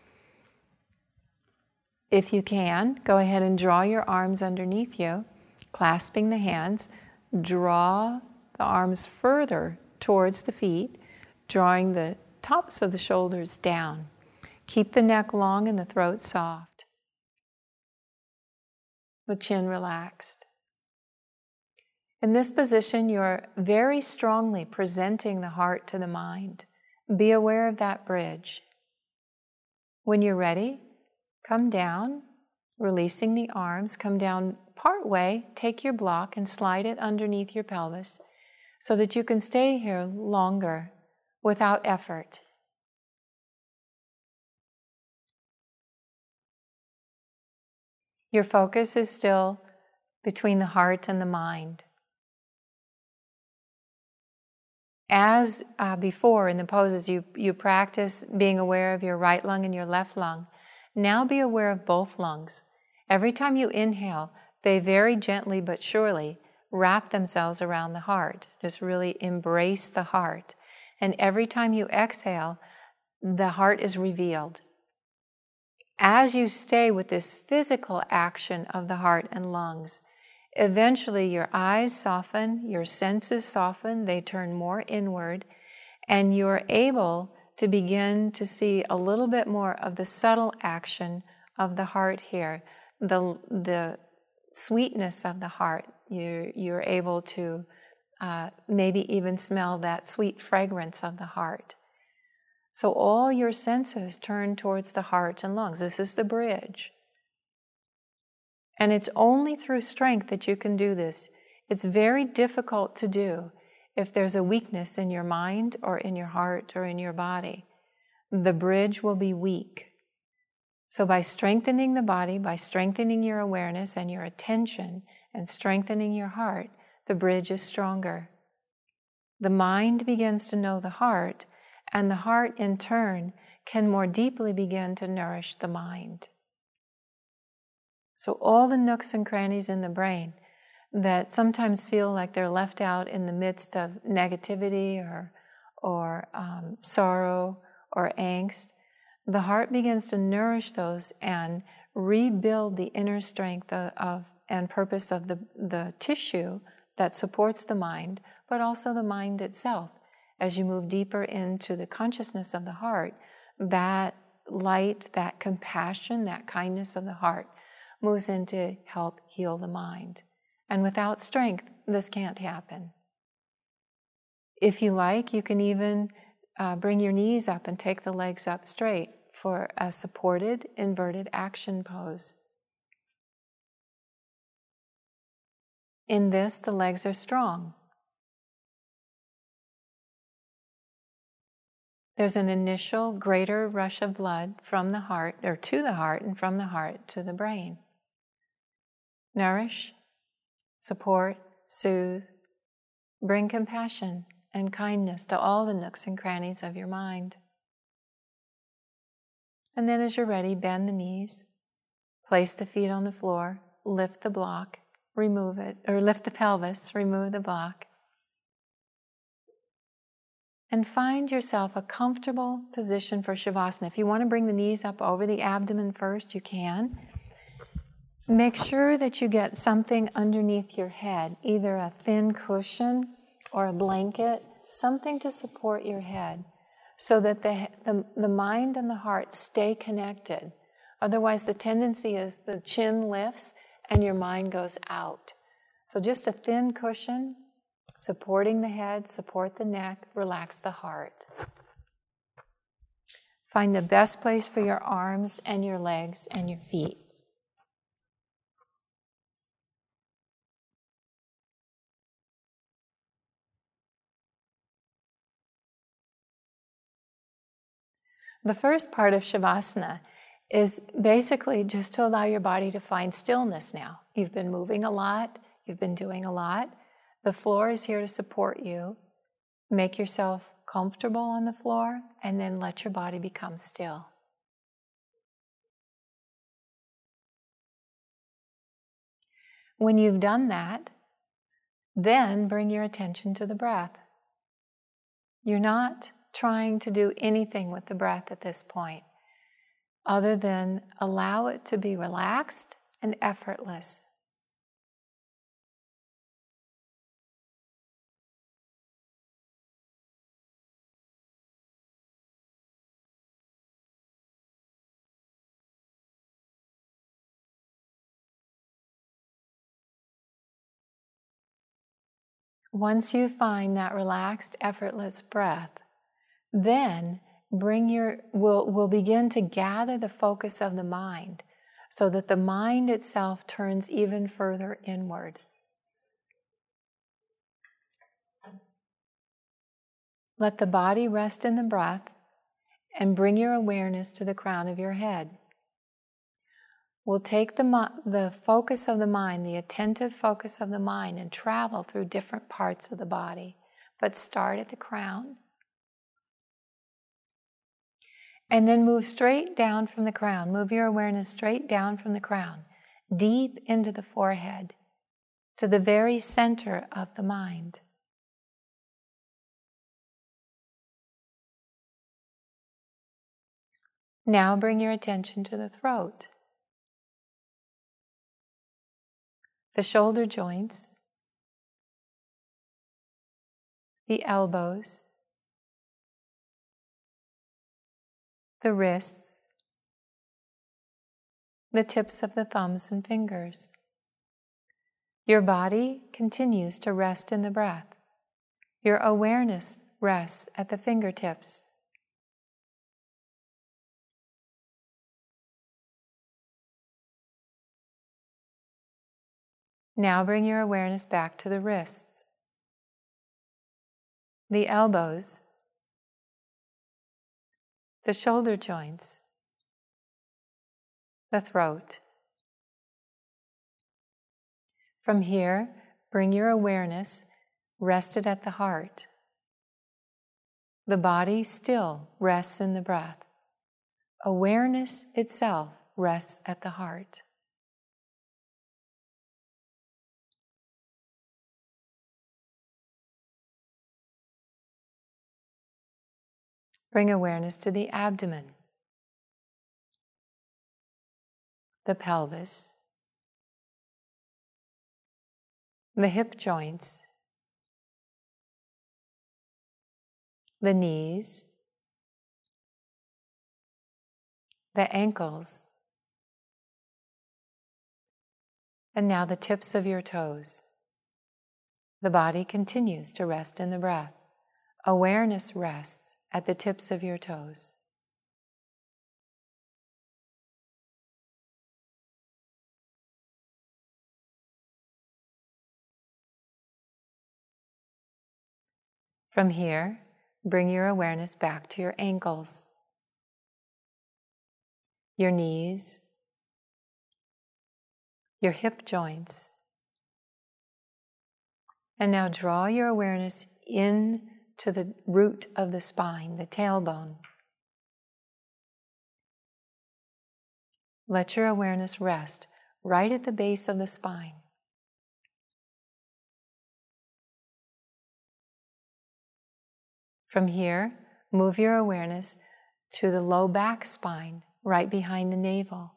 If you can, go ahead and draw your arms underneath you, clasping the hands. Draw the arms further towards the feet, drawing the tops of the shoulders down. Keep the neck long and the throat soft. The chin relaxed. In this position, you're very strongly presenting the heart to the mind. Be aware of that bridge. When you're ready, come down, releasing the arms, come down part way, take your block and slide it underneath your pelvis so that you can stay here longer without effort. Your focus is still between the heart and the mind. As uh, before in the poses, you, you practice being aware of your right lung and your left lung. Now be aware of both lungs. Every time you inhale, they very gently but surely wrap themselves around the heart. Just really embrace the heart. And every time you exhale, the heart is revealed. As you stay with this physical action of the heart and lungs, eventually your eyes soften, your senses soften, they turn more inward, and you're able to begin to see a little bit more of the subtle action of the heart here, the, the sweetness of the heart. You're, you're able to uh, maybe even smell that sweet fragrance of the heart. So all your senses turn towards the heart and lungs. This is the bridge. And it's only through strength that you can do this. It's very difficult to do if there's a weakness in your mind or in your heart or in your body. The bridge will be weak. So by strengthening the body, by strengthening your awareness and your attention and strengthening your heart, the bridge is stronger. The mind begins to know the heart, and the heart in turn can more deeply begin to nourish the mind. So all the nooks and crannies in the brain that sometimes feel like they're left out in the midst of negativity or, or um, sorrow or angst, the heart begins to nourish those and rebuild the inner strength of, of and purpose of the, the tissue that supports the mind, but also the mind itself. As you move deeper into the consciousness of the heart, that light, that compassion, that kindness of the heart moves in to help heal the mind. And without strength, this can't happen. If you like, you can even uh, bring your knees up and take the legs up straight for a supported inverted action pose. In this, the legs are strong. There's an initial greater rush of blood from the heart, or to the heart, and from the heart to the brain. Nourish, support, soothe, bring compassion and kindness to all the nooks and crannies of your mind. And then as you're ready, bend the knees, place the feet on the floor, lift the block, remove it, or lift the pelvis, remove the block. And find yourself a comfortable position for Shavasana. If you want to bring the knees up over the abdomen first, you can. Make sure that you get something underneath your head, either a thin cushion or a blanket, something to support your head, so that the, the, the mind and the heart stay connected. Otherwise, the tendency is the chin lifts and your mind goes out. So just a thin cushion, supporting the head, support the neck, relax the heart. Find the best place for your arms and your legs and your feet. The first part of Shavasana is basically just to allow your body to find stillness now. You've been moving a lot, you've been doing a lot. The floor is here to support you. Make yourself comfortable on the floor and then let your body become still. When you've done that, then bring your attention to the breath. You're not trying to do anything with the breath at this point, other than allow it to be relaxed and effortless. Once you find that relaxed, effortless breath, then bring your, we'll, we'll begin to gather the focus of the mind so that the mind itself turns even further inward. Let the body rest in the breath and bring your awareness to the crown of your head. We'll take the, the focus of the mind, the attentive focus of the mind, and travel through different parts of the body, but start at the crown. And then move straight down from the crown. Move your awareness straight down from the crown, deep into the forehead, to the very center of the mind. Now bring your attention to the throat, the shoulder joints, the elbows, the wrists, the tips of the thumbs and fingers. Your body continues to rest in the breath. Your awareness rests at the fingertips. Now bring your awareness back to the wrists, the elbows, the shoulder joints, the throat. From here, bring your awareness rested at the heart. The body still rests in the breath. Awareness itself rests at the heart. Bring awareness to the abdomen, the pelvis, the hip joints, the knees, the ankles, and now the tips of your toes. The body continues to rest in the breath. Awareness rests at the tips of your toes. From here, bring your awareness back to your ankles, your knees, your hip joints. And now draw your awareness in to the root of the spine, the tailbone. Let your awareness rest right at the base of the spine. From here, move your awareness to the low back spine, right behind the navel.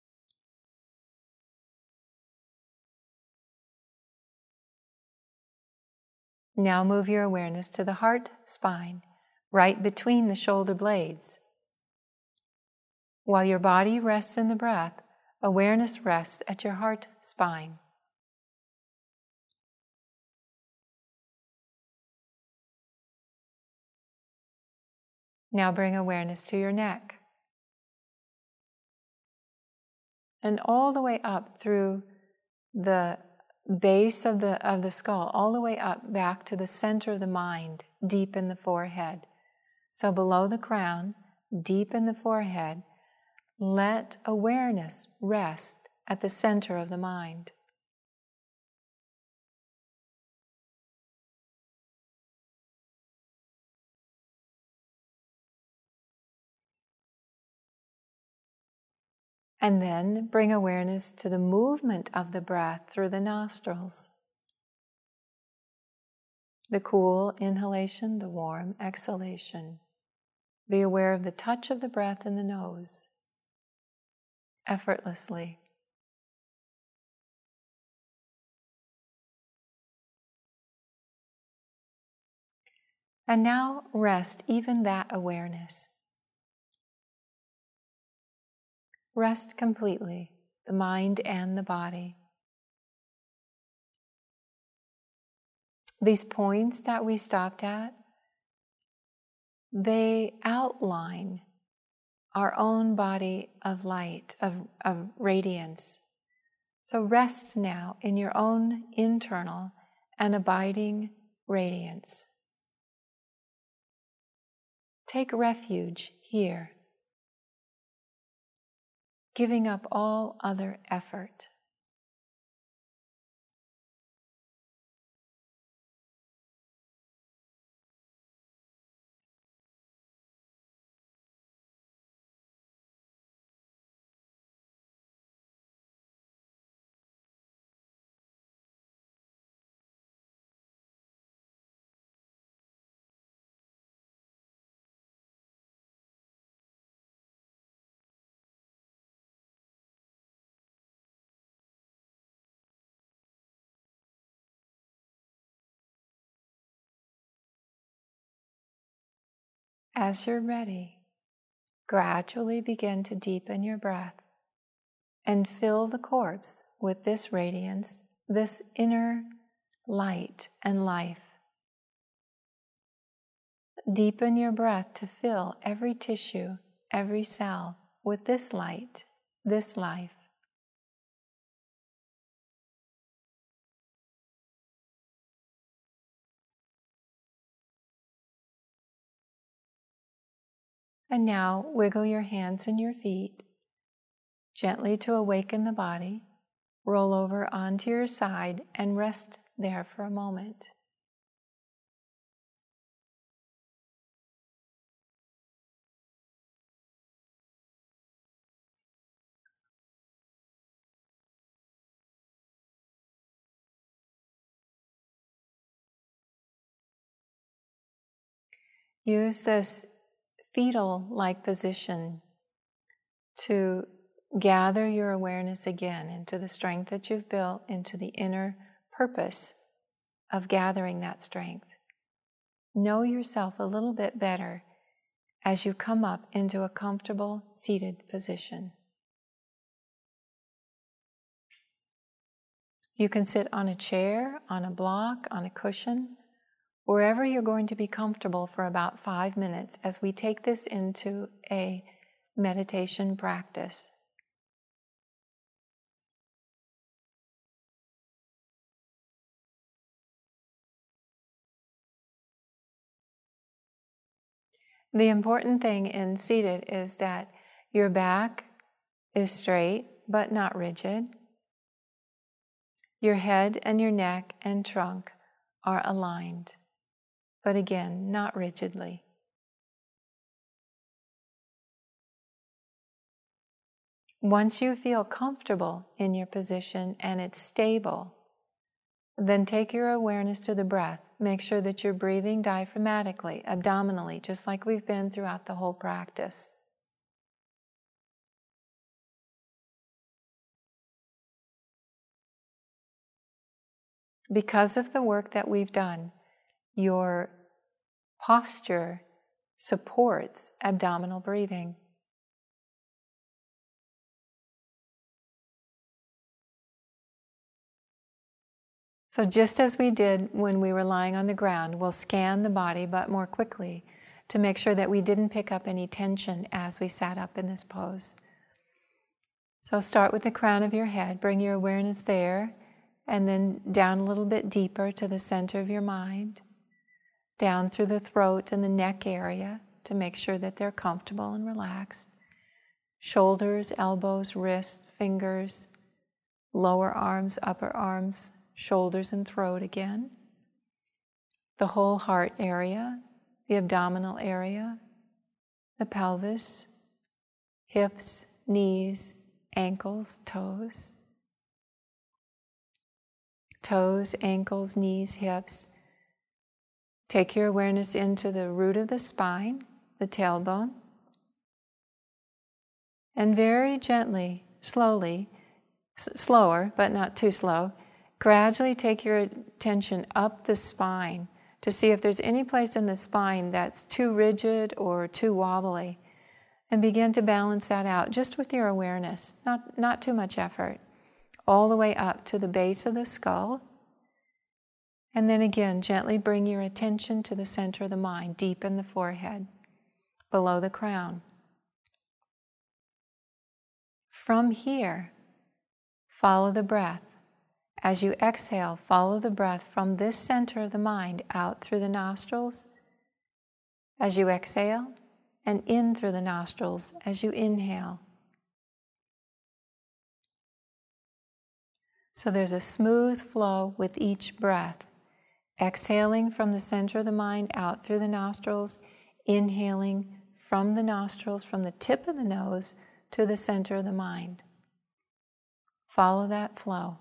Now move your awareness to the heart spine, right between the shoulder blades. While your body rests in the breath, awareness rests at your heart spine. Now bring awareness to your neck. And all the way up through the base of the, of the skull, all the way up back to the center of the mind, deep in the forehead. So below the crown, deep in the forehead, let awareness rest at the center of the mind. And then bring awareness to the movement of the breath through the nostrils. The cool inhalation, the warm exhalation. Be aware of the touch of the breath in the nose, effortlessly. And now rest even that awareness. Rest completely, the mind and the body. These points that we stopped at, they outline our own body of light, of, of radiance. So rest now in your own internal and abiding radiance. Take refuge here, giving up all other effort. As you're ready, gradually begin to deepen your breath and fill the corpse with this radiance, this inner light and life. Deepen your breath to fill every tissue, every cell with this light, this life. And now wiggle your hands and your feet gently to awaken the body. Roll over onto your side and rest there for a moment. Use this fetal-like position to gather your awareness again into the strength that you've built, into the inner purpose of gathering that strength. Know yourself a little bit better as you come up into a comfortable seated position. You can sit on a chair, on a block, on a cushion, wherever you're going to be comfortable for about five minutes as we take this into a meditation practice. The important thing in seated is that your back is straight but not rigid. Your head and your neck and trunk are aligned, but again, not rigidly. Once you feel comfortable in your position and it's stable, then take your awareness to the breath. Make sure that you're breathing diaphragmatically, abdominally, just like we've been throughout the whole practice. Because of the work that we've done, your posture supports abdominal breathing. So just as we did when we were lying on the ground, we'll scan the body but more quickly to make sure that we didn't pick up any tension as we sat up in this pose. So start with the crown of your head, bring your awareness there, and then down a little bit deeper to the center of your mind, down through the throat and the neck area to make sure that they're comfortable and relaxed. Shoulders, elbows, wrists, fingers, lower arms, upper arms, shoulders and throat again. The whole heart area, the abdominal area, the pelvis, hips, knees, ankles, toes. Toes, ankles, knees, hips. Take your awareness into the root of the spine, the tailbone. And very gently, slowly, s- slower, but not too slow, gradually take your attention up the spine to see if there's any place in the spine that's too rigid or too wobbly. And begin to balance that out just with your awareness, not, not too much effort. All the way up to the base of the skull. And then again, gently bring your attention to the center of the mind, deep in the forehead, below the crown. From here, follow the breath. As you exhale, follow the breath from this center of the mind out through the nostrils as you exhale, and in through the nostrils as you inhale. So there's a smooth flow with each breath. Exhaling from the center of the mind out through the nostrils, inhaling from the nostrils, from the tip of the nose to the center of the mind. Follow that flow.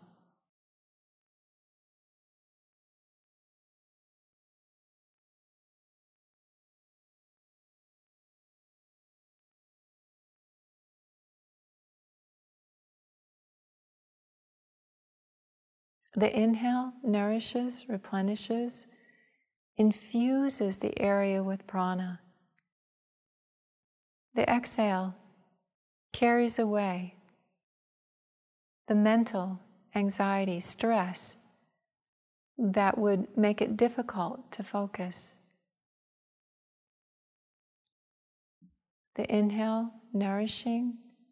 The inhale nourishes, replenishes, infuses the area with prana. The exhale carries away the mental anxiety, stress that would make it difficult to focus. The inhale nourishing,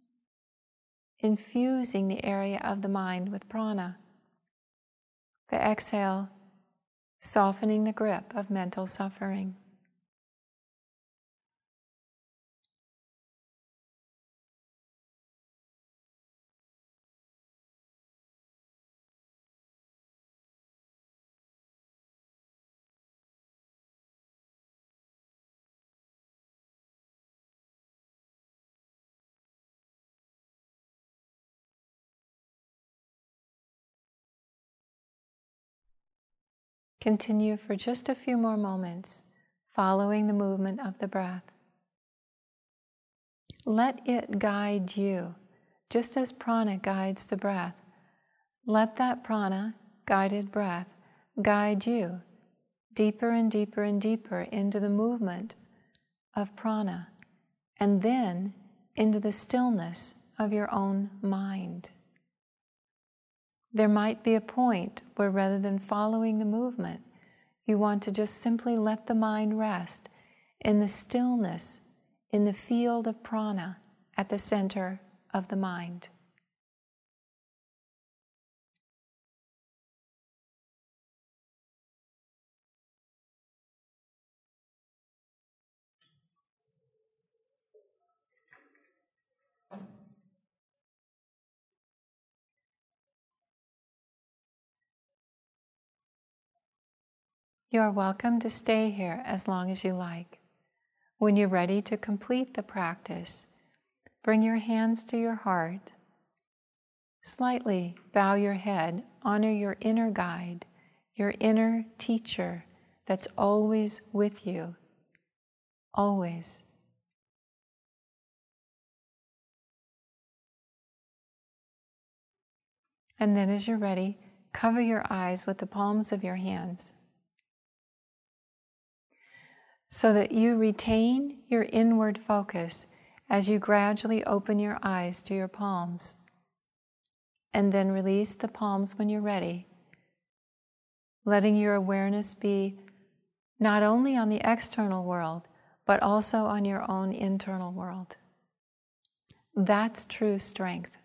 infusing the area of the mind with prana. The exhale, softening the grip of mental suffering. Continue for just a few more moments, following the movement of the breath. Let it guide you, just as prana guides the breath. Let that prana, guided breath, guide you deeper and deeper and deeper into the movement of prana, and then into the stillness of your own mind. There might be a point where rather than following the movement, you want to just simply let the mind rest in the stillness, in the field of prana at the center of the mind. You are welcome to stay here as long as you like. When you're ready to complete the practice, bring your hands to your heart. Slightly bow your head, honor your inner guide, your inner teacher that's always with you, always. And then as you're ready, cover your eyes with the palms of your hands, so that you retain your inward focus as you gradually open your eyes to your palms. And then release the palms when you're ready, letting your awareness be not only on the external world, but also on your own internal world. That's true strength.